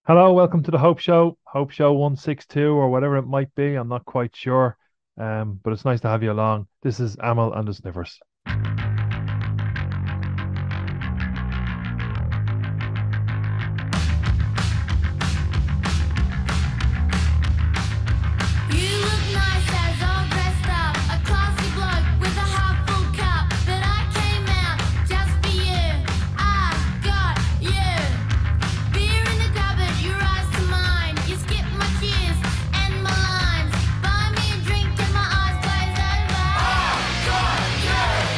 Hello, welcome to the Hope Show, Hope Show 162 or whatever it might be. I'm not quite sure. But it's nice to have you along. This is Amal and the Sniffers. You look nice as all dressed up, a classy bloke with a half full cup. But I came out just for you. I got you. Beer in the cupboard, your eyes to mine. You skip my cheers and my lines. Buy me a drink and my eyes glaze over. I got you.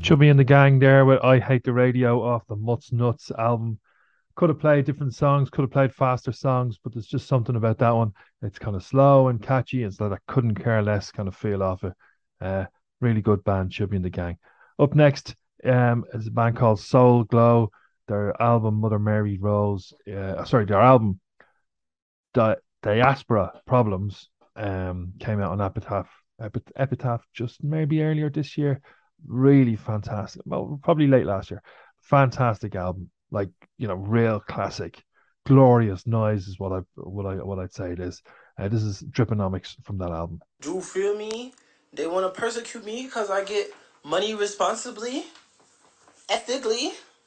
Chubby and the Gang there with I Hate the Radio off the Mutts Nuts album. Could have played different songs, could have played faster songs, but there's just something about that one. It's kind of slow and catchy. It's that I couldn't care less kind of feel off it. Uh, Really good band, Chubby and the Gang. Up next is a band called Soul Glow. Their album Mother Mary Rose, their album Diaspora Problems came out on Epitaph just maybe earlier this year. Really fantastic. Well, probably late last year. Fantastic album. Like, real classic. Glorious Noise is what I'd say it is. This is Driponomics from that album. Do you feel me? They want to persecute me because I get money responsibly, ethically.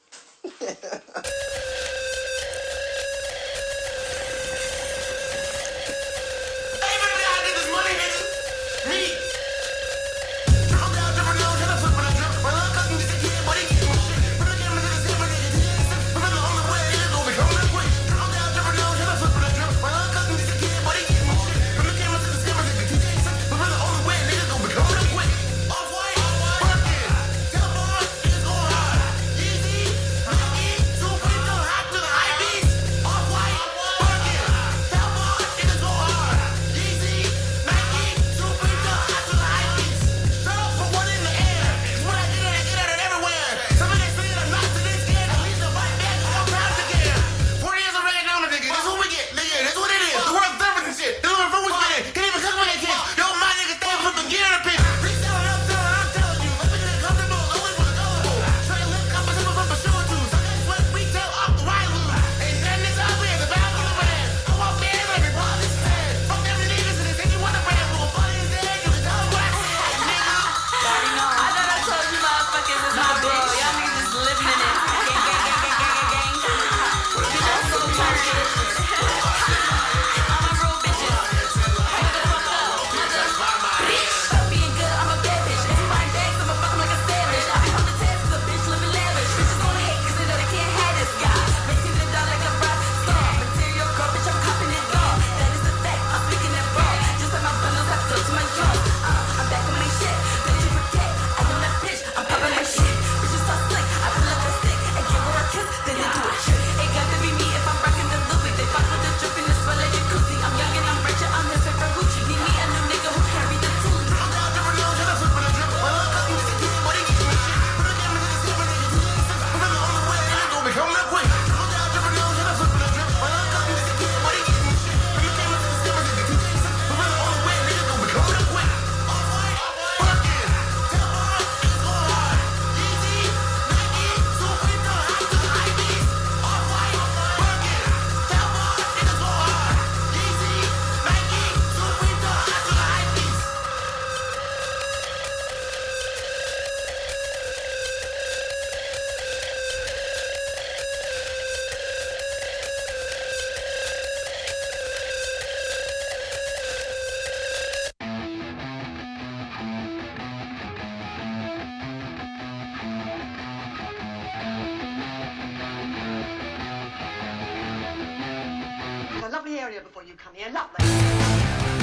Before you come here, lovely.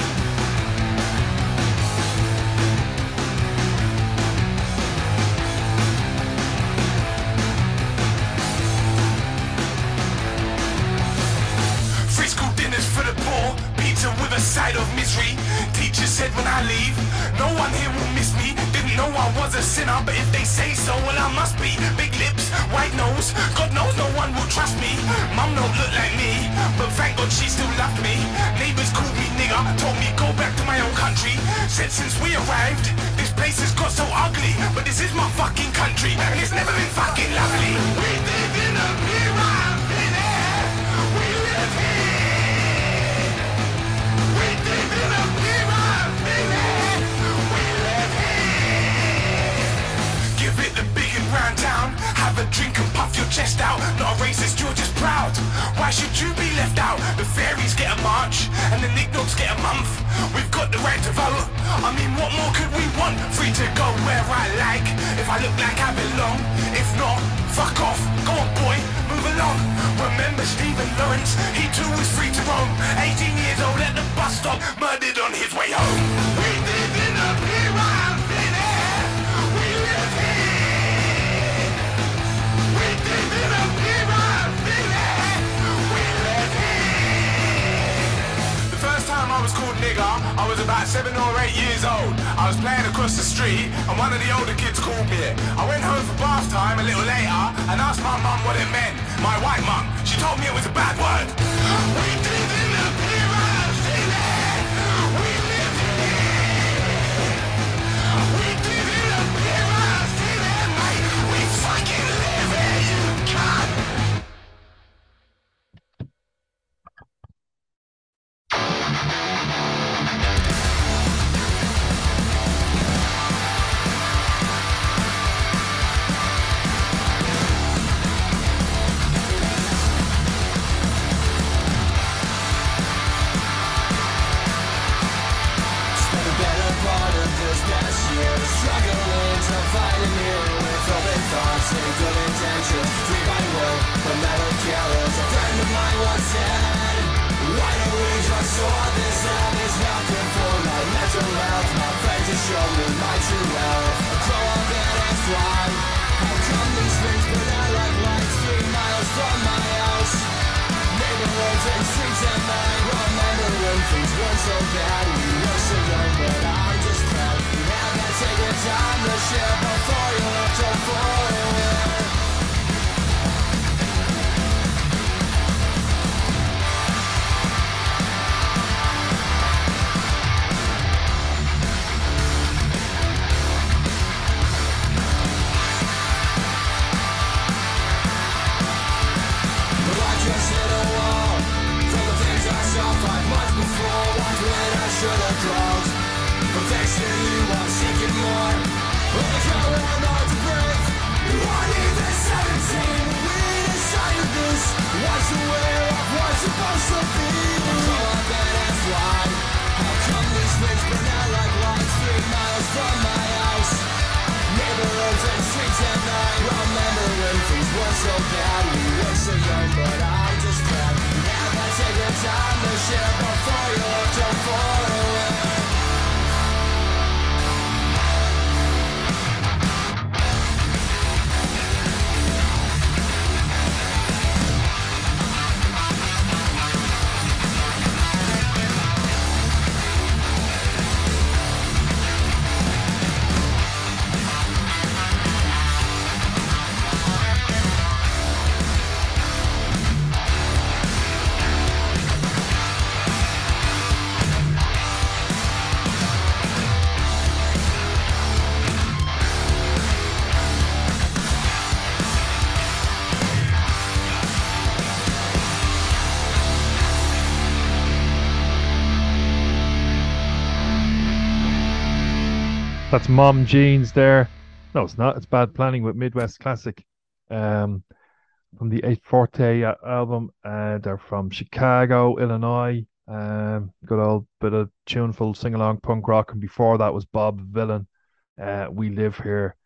Free school dinners for the poor, pizza with a side of misery. Teacher said when I leave, no one here will miss me. Didn't know I was a sinner, but if they say so, well I must be. Big lips, white nose, God knows no one will trust me. Mum don't look like me, but thank God she still loved me. Neighbors called me nigger, told me go back to my own country. Said since we arrived, this place has got so ugly, but this is my fucking country, and it's never been fucking lovely. We live in a pyramid, we live here. We live in a pyramid, we live here. Give it the big and round down, have a drink and puff your chest out. Not a racist, you're just proud. Why should you be left out? The fairies get a march, and the knick-knacks get a month. We've got the right to vote. I mean, what more could we want? Free to go where I like, if I look like I belong. If not, fuck off. Go on, boy, move along. Remember Stephen Lawrence? He too was free to roam. 18 years old at the bus stop, murdered on his way home. We live in a pyramid, we live here. about 7 or 8 years old. I was playing across the street and one of the older kids called me. I went home for bath time a little later and asked my mum what it meant. My white mum, she told me it was a bad word. We live in a pyramid city. We live here. We live in a pyramid city, mate. We fucking live here, you cunt. Struggling to find a meal with open thoughts and good intentions. Free by will, but never careless. A friend of mine once said, why don't we just sort this out? There's nothing for my mental health. My friends have shown me my true wealth. I grow up and I fly. How come these things burn out like lights 3 miles from my house? Neighborhoods and streets at night. Remember when things weren't so bad? We were so young, but I'm just proud. Take your time to share before you have to forward. Well, I just hit a wall from the things I saw 5 months before. Ones when I should have crawled. But thanks to you, I'm seeking more. Well, I can't want not to breathe. One even 17, we decided this. What's aware of what's supposed to be? Grow up and I fly. How come these things burn out like lights 3 miles from my house? Neighborhoods and streets at night. Remember when things weren't so bad? We were so young, but I'm just proud. Now I take the time to share before you look to forward. That's Mom Jeans there. No, it's not. It's Bad Planning with Midwest Classic. From the Eight Forte album. They're from Chicago, Illinois. Good old bit of tuneful sing-along punk rock. And before that was Bob Villain. We Live Here.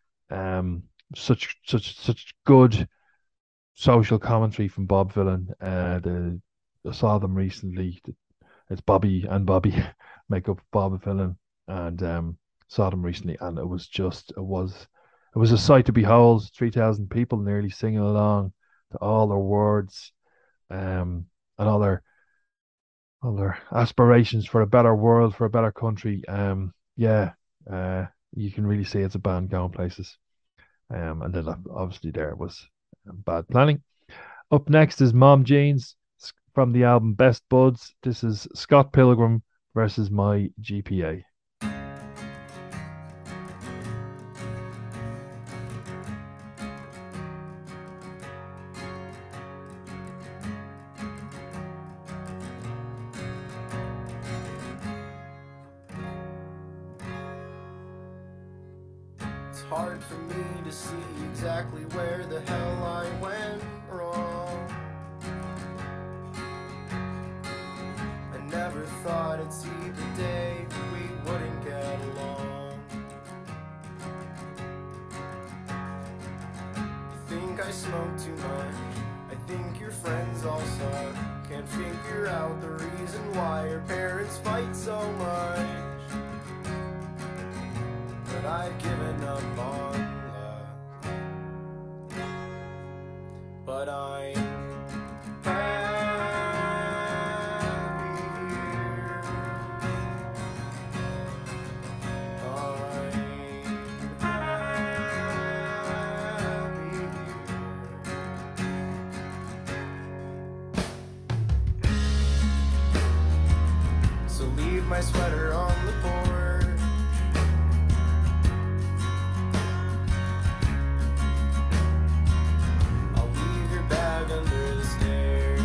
Such good social commentary from Bob Villain. I saw them recently. It's Bobby and Bobby make up Bob Villain, and saw them recently, and it was a sight to behold. 3,000 people nearly singing along to all their words, and all their aspirations for a better world, for a better country. You can really see it's a band going places. And then obviously there was Bad Planning. Up next is Mom Jeans from the album Best Buds. This is Scott Pilgrim versus My GPA. It's hard for me to see exactly where the hell I went wrong. I never thought I'd see the day we wouldn't get along. I think I smoke too much. I think your friends all suck. Can't figure out the reason why your parents fight so much. But I've given up on love. But I'm happy here. my sweater on the porch. I'll leave your bag under the stairs.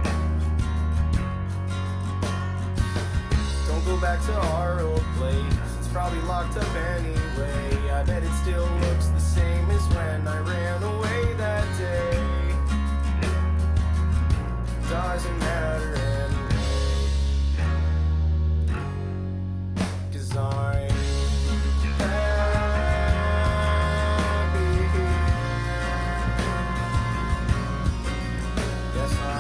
Don't go back to our old place, it's probably locked up anyway. I bet it still looks the same as when I ran away that day. Doesn't matter anyway, 'cause I'm happy here. Yes, I'm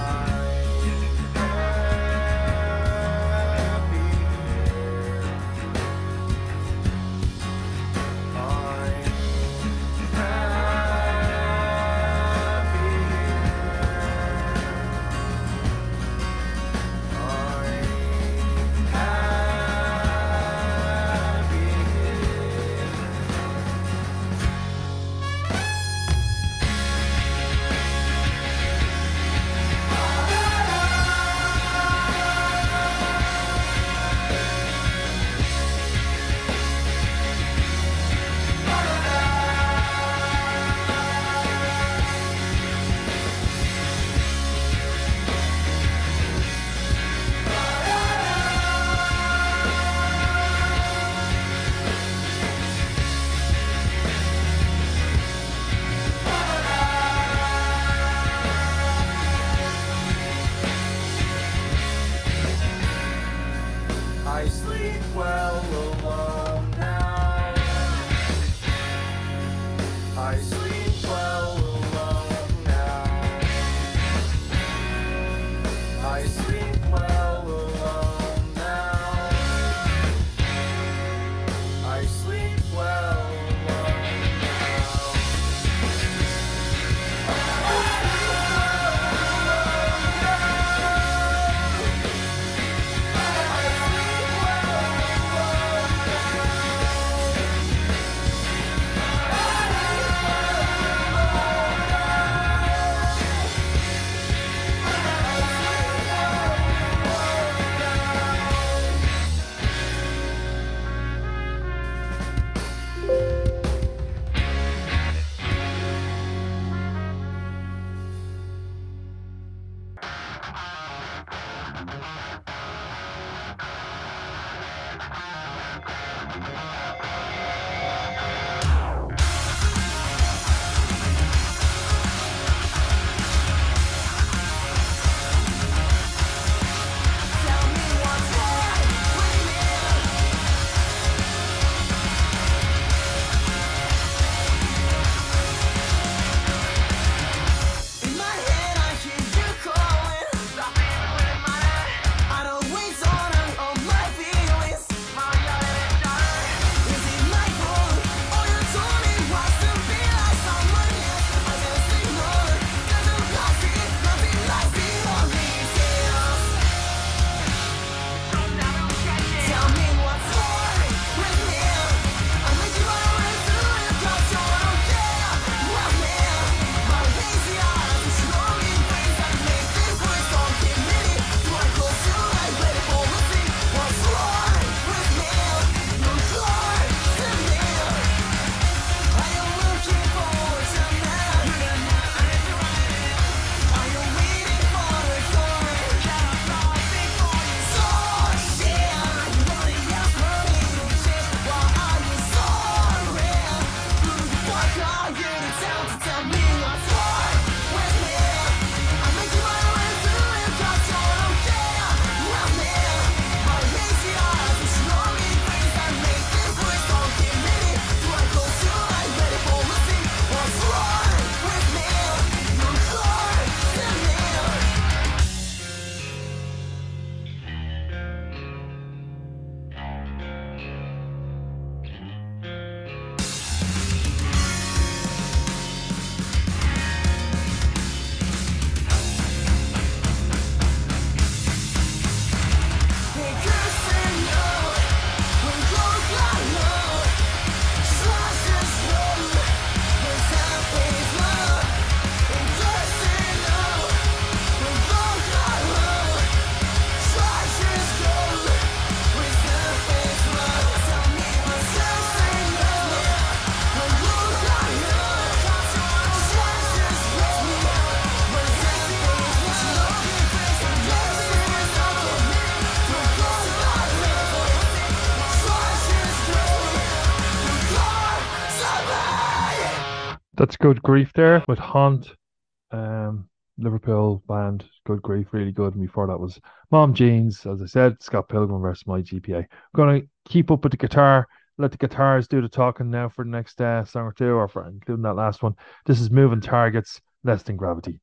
happy here. I'm That's Good Grief there with Haunt, Liverpool band. Good Grief, really good. And before that was Mom Jeans, as I said, Scott Pilgrim versus My GPA. I'm going to keep up with the guitar, let the guitars do the talking now for the next song or two, or for including that last one. This is Moving Targets, Less Than Gravity.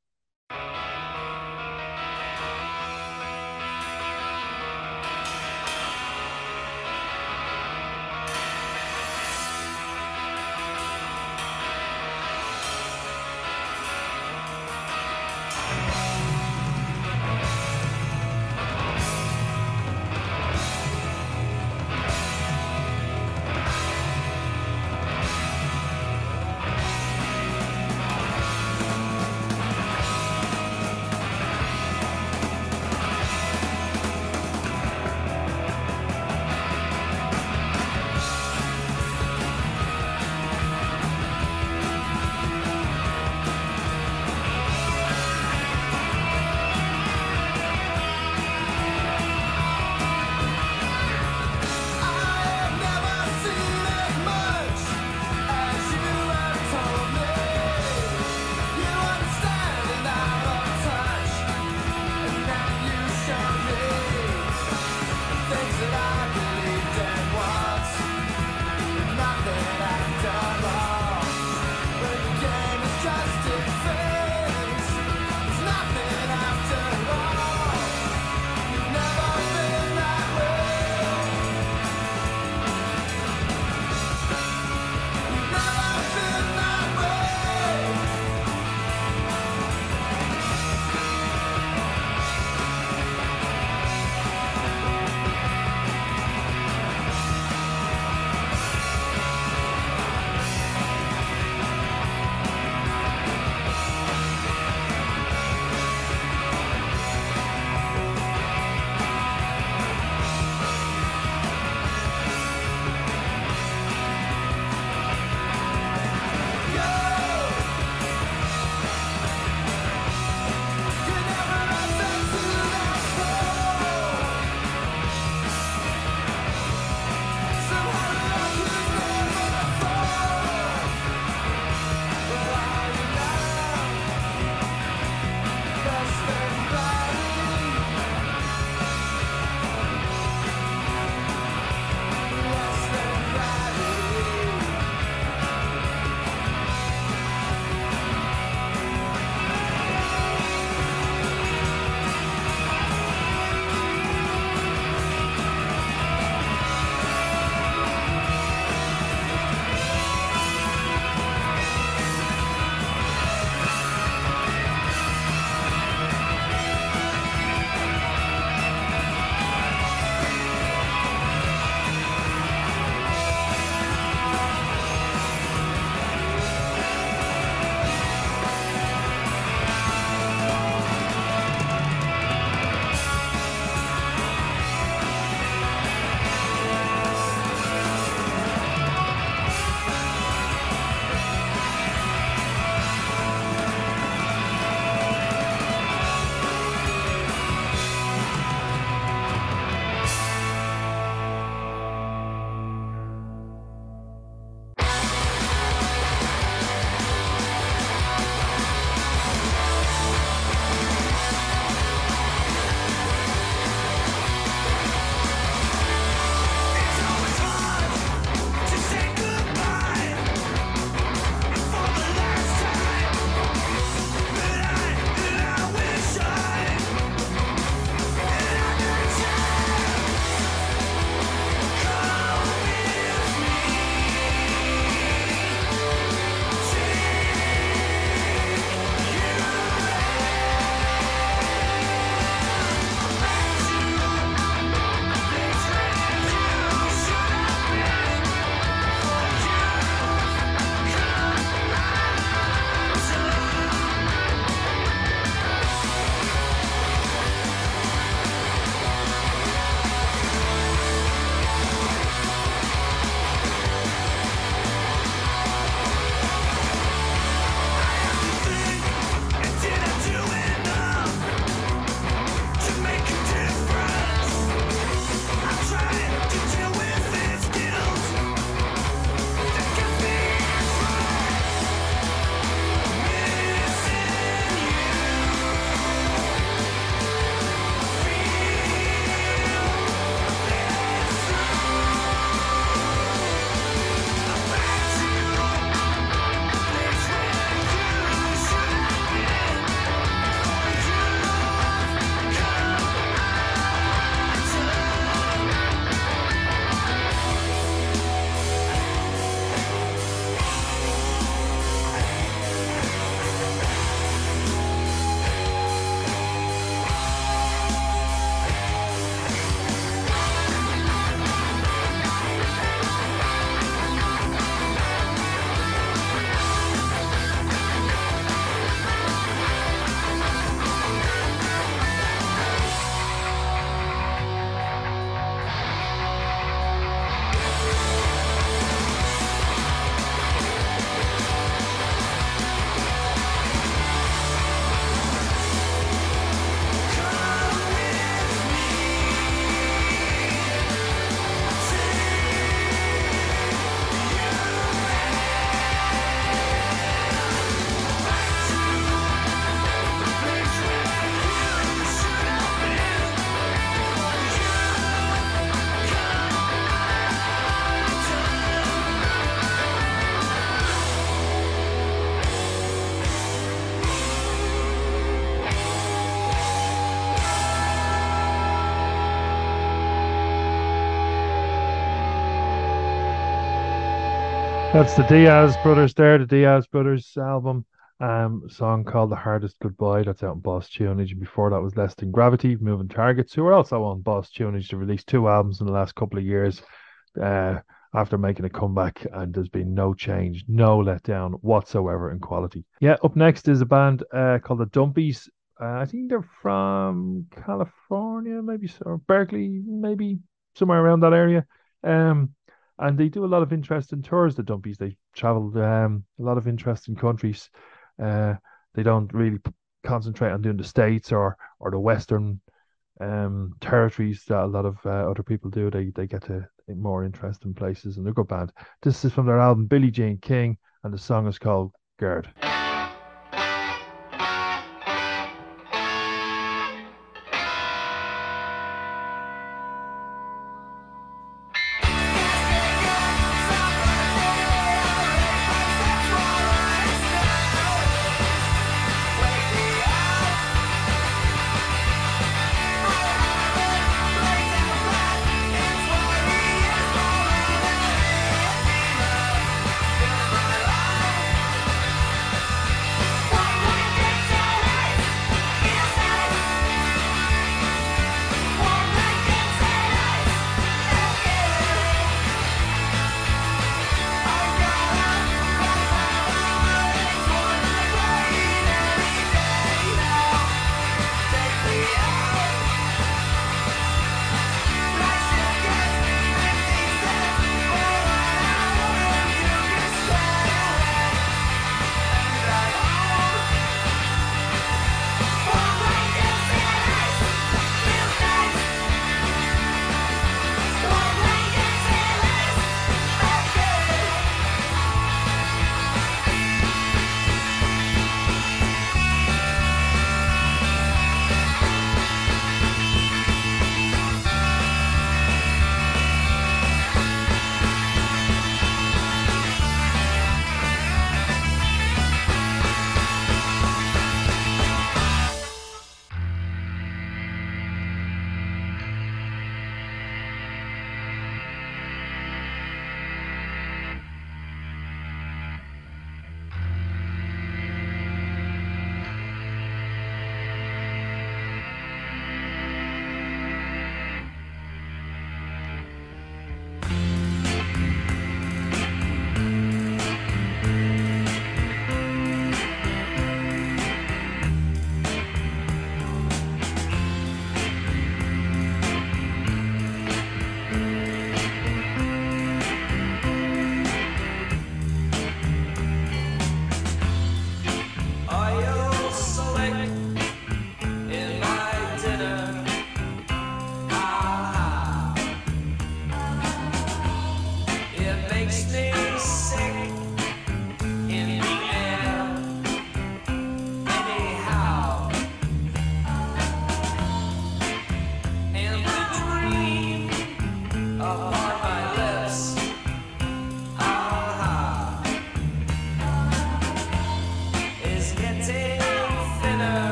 That's the Diaz Brothers there, the Diaz Brothers album. Song called The Hardest Goodbye. That's out on Boss Tunage. And before that was Less Than Gravity, Moving Targets, who are also on Boss Tunage to release two albums in the last couple of years uh, after making a comeback. And there's been no change, no letdown whatsoever in quality. Yeah, up next is a band called the Dumpies. I think they're from California, maybe, or Berkeley, maybe somewhere around that area. Um, and they do a lot of interesting tours, the Dumpies. They traveled a lot of interesting countries. Uh, they don't really concentrate on doing the States or the Western territories that a lot of other people do. They get to more interesting places, and they're a good band. This is from their album Billie Jean King, and the song is called Gerd.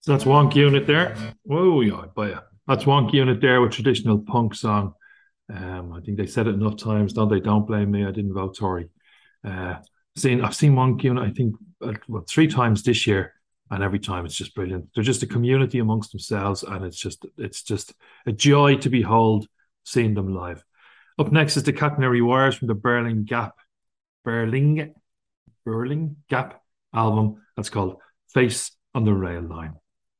So that's Wonk Unit there. Whoa, yeah, but yeah. That's Wonk Unit there with traditional punk song. I think they said it enough times, don't they? Don't blame me. I didn't vote Tory. I've seen Wonk Unit, I think, 3 times this year, and every time it's just brilliant. They're just a community amongst themselves, and it's just a joy to behold seeing them live. Up next is the Catenary Wires from the Berlin Gap album. That's called Face on the Rail Line.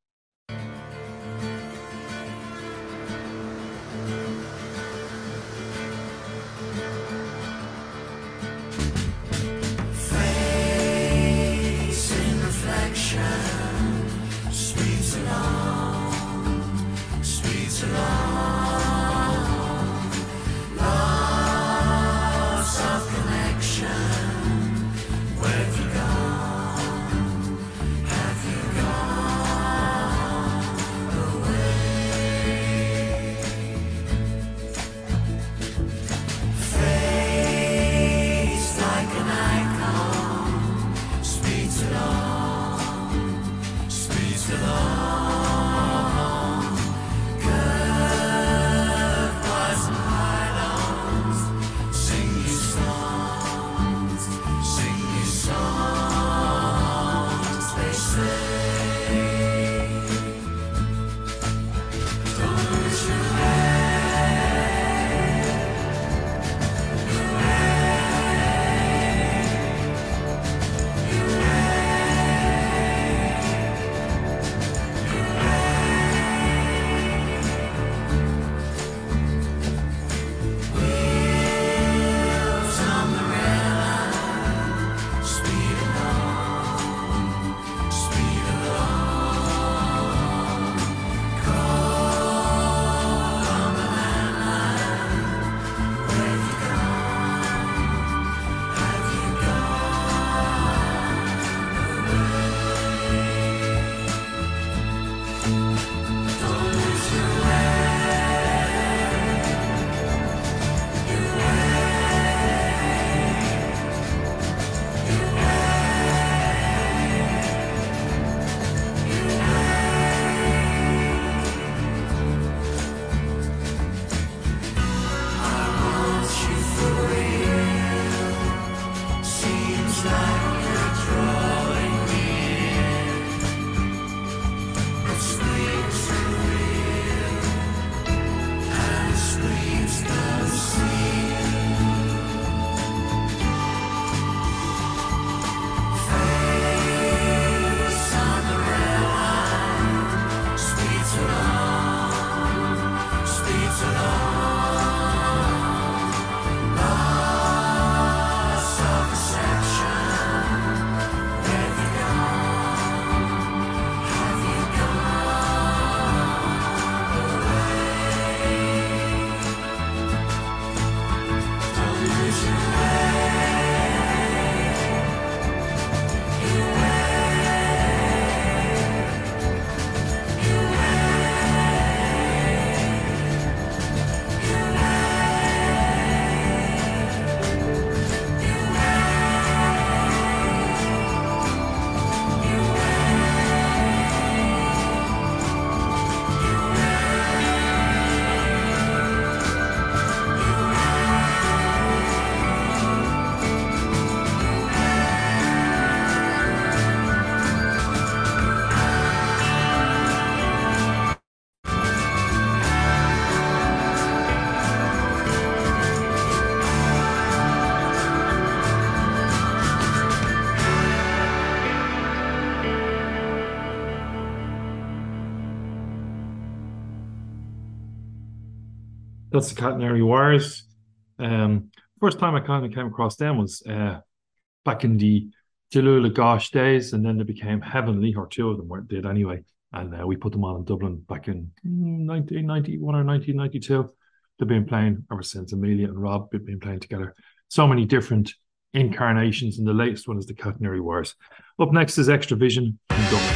That's the Catenary Wires. First time I kind of came across them was back in the Jalula Gosh days, and then they became Heavenly, or two of them did anyway. And we put them on in Dublin back in 1991 or 1992. They've been playing ever since. Amelia and Rob have been playing together. So many different incarnations, and the latest one is the Catenary Wars. Up next is Extra Vision from Dublin.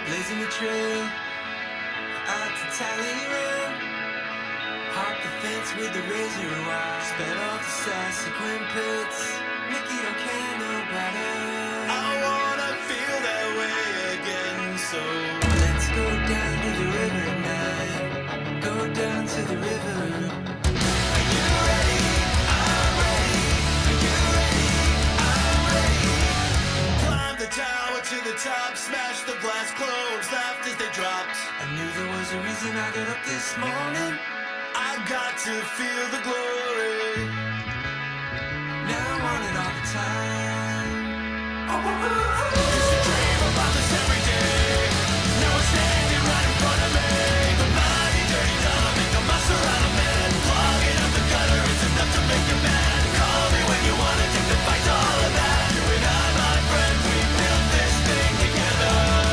blazing the trail out to Talleyrand. Hop the fence with the razor wire. Sped off the subsequent pits. Nicky don't care nobody. I wanna feel that way again, so let's go down to the river tonight. Go down to the river. Are you ready? I'm ready. Are you ready? I'm ready. Climb the tower to the top, smash the glass closed, laughed as they dropped. I knew there was a reason I got up this morning. I got to feel the glory. Now I want it all the time. Used to dream about this every day. Now it's standing right in front of me. The mighty dirty dollar make a monster out of man. Clogging up the gutter is enough to make you mad. Call me when you wanna take the fight to all of that. You and I, my friend, we built this thing together.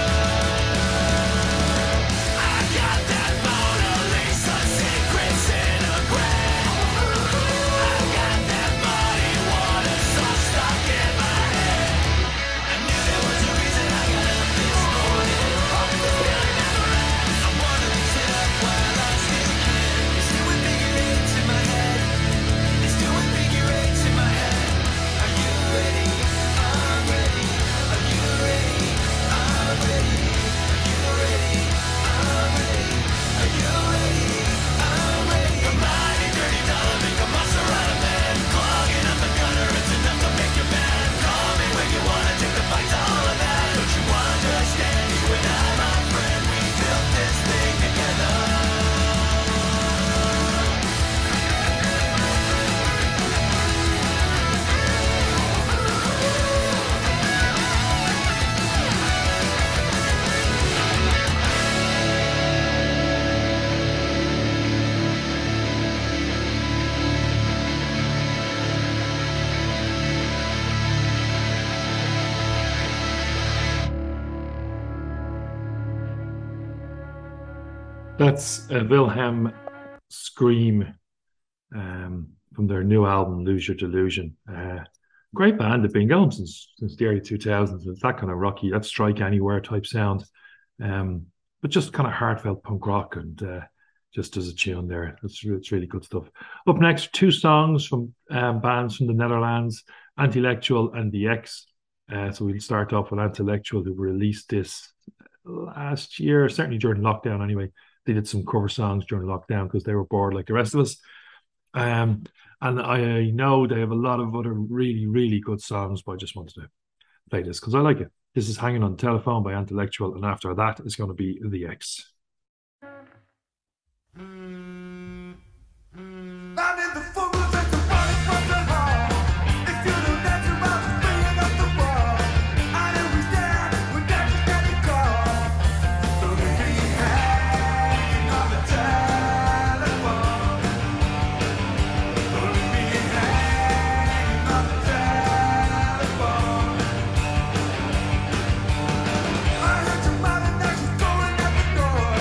I got that Mona Lisa secret centigrade. I got that muddy water sauce stuck in my head. I knew there was a reason I got up this morning. This feeling never ends. I wanna be up while I still can. It's doing figure eights in my head. It's doing figure eights in my head. Are you ready? I'm ready. Are you ready? I'm ready. Are you ready? I'm ready. Are you ready? I'm ready. The mighty dirty dollar make a monster out of man. Clogging up the gutter, it's enough to make you mad. Call me when you wanna take the fight to all of that. Don't you understand? You and I, my friend, we built this thing together. That's Wilhelm Scream from their new album, Lose Your Delusion. Great band. They've been going since the early 2000s. It's that kind of rocky, that Strike Anywhere type sound. But just kind of heartfelt punk rock and just as a tune there. It's really good stuff. Up next, two songs from bands from the Netherlands, Antilectual and The X. So we'll start off with Antilectual, who released this last year, certainly during lockdown anyway. They did some cover songs during lockdown because they were bored like the rest of us. And I know they have a lot of other really, really good songs, but I just wanted to play this because I like it. This is Hanging on the Telephone by Antilectual, and after that is going to be The X. I'm in the forest at the bottom of the hall. If you don't dance around the spinning up the wall, I know we stand when dancers get the call. So we be hanging on the telephone. So we be hanging on the telephone. I heard your mother now she's going out the door.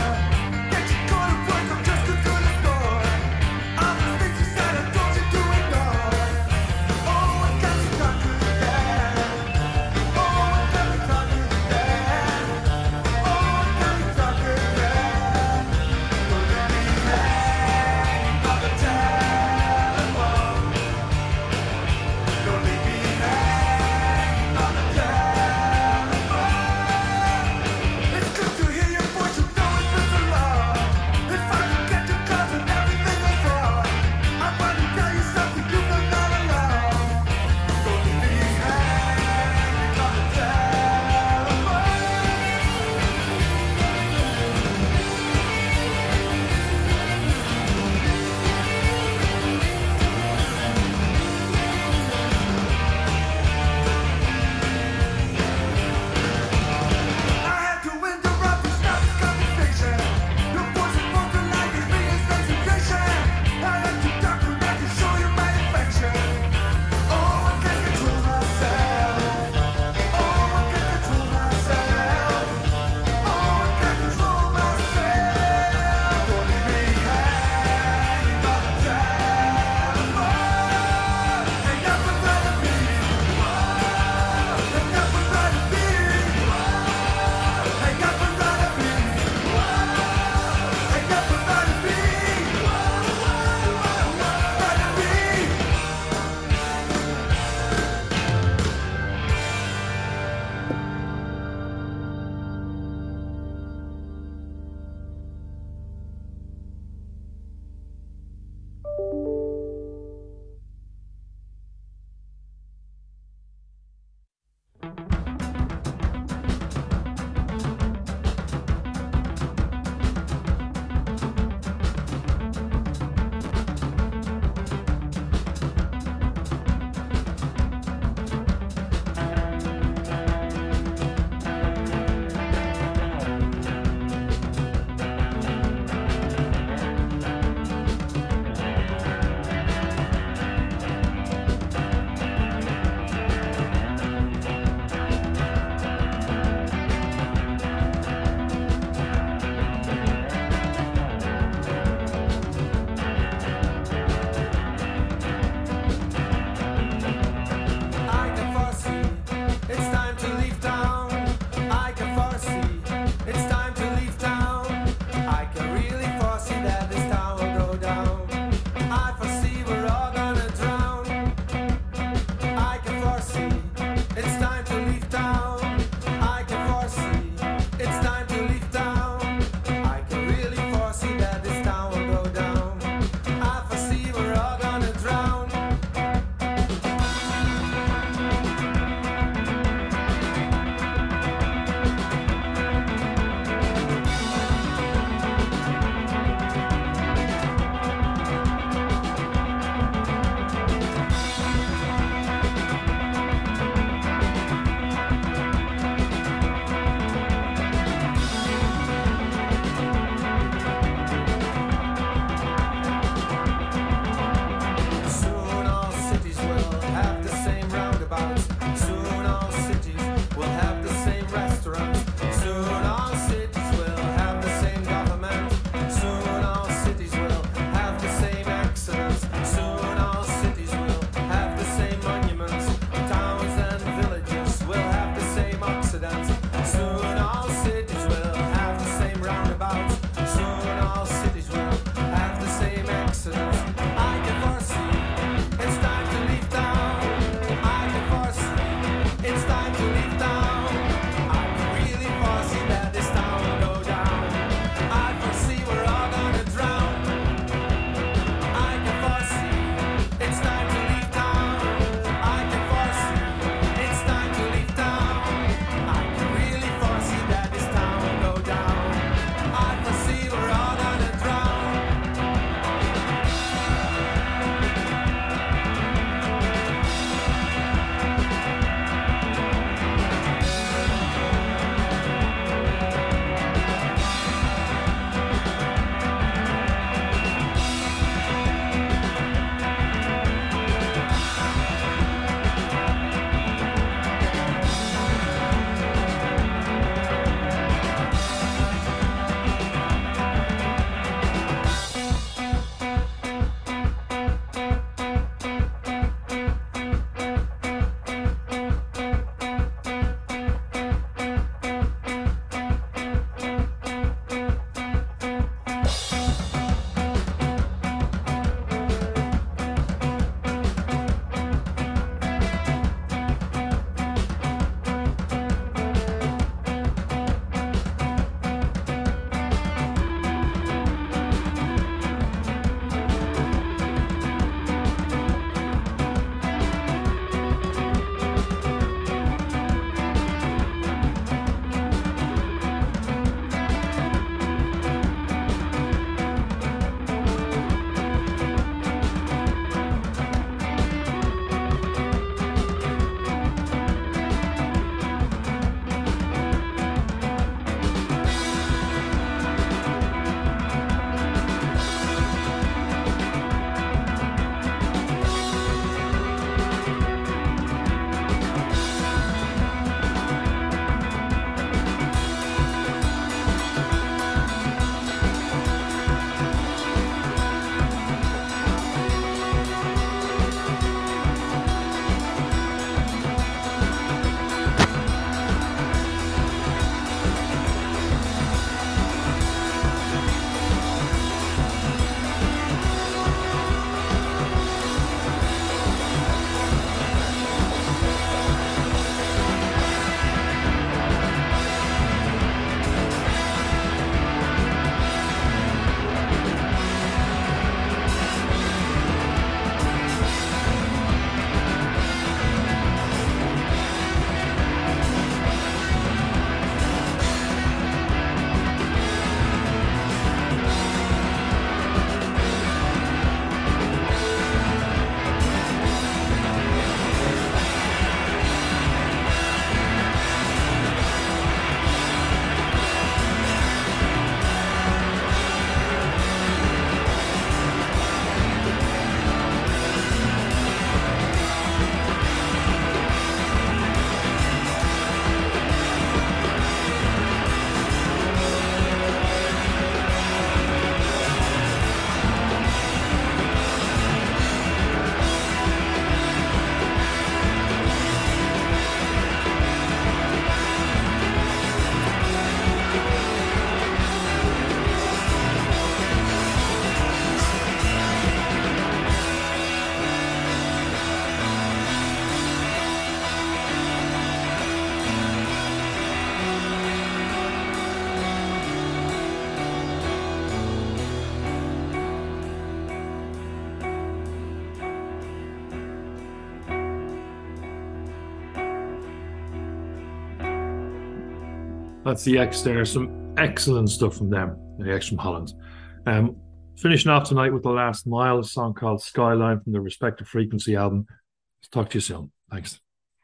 That's the X there. Some excellent stuff from them, the X from Holland. Finishing off tonight with The Last Mile, a song called Skyline from the Respective Frequency album. Talk to you soon. Thanks.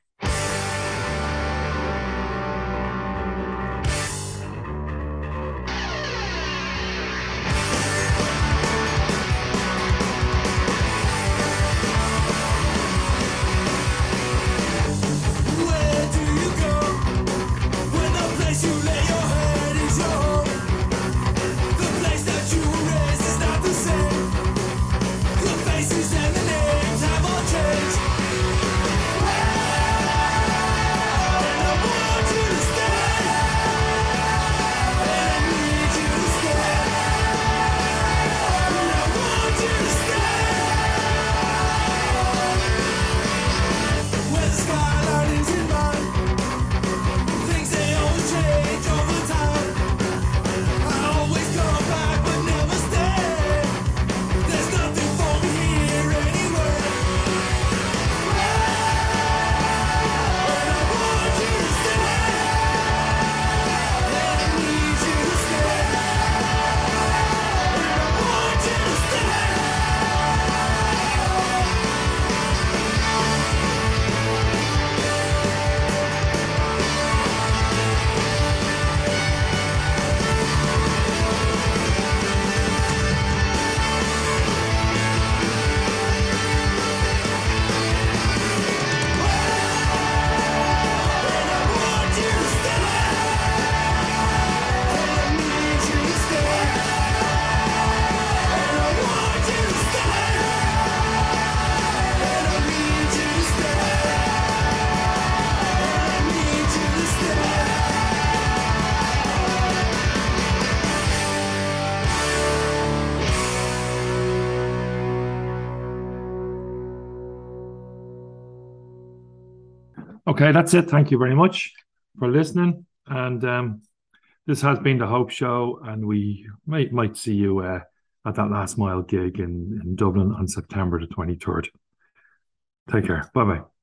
Where do you go when the place you lay your head is your home? The place that you were raised is not the same. The faces and the names have all changed. And I want you to stay. And I need you to stay. And I want you to stay. Where the skyline is in mind, things they always change over time. I always come back but never stay. There's nothing for me here anyway. And I want you to stay. And I need you to stay. And I want you to stay. Okay, that's it. Thank you very much for listening. And this has been the Hope Show, and we might see you at that Last Mile gig in Dublin on September the 23rd. Take care. Bye-bye.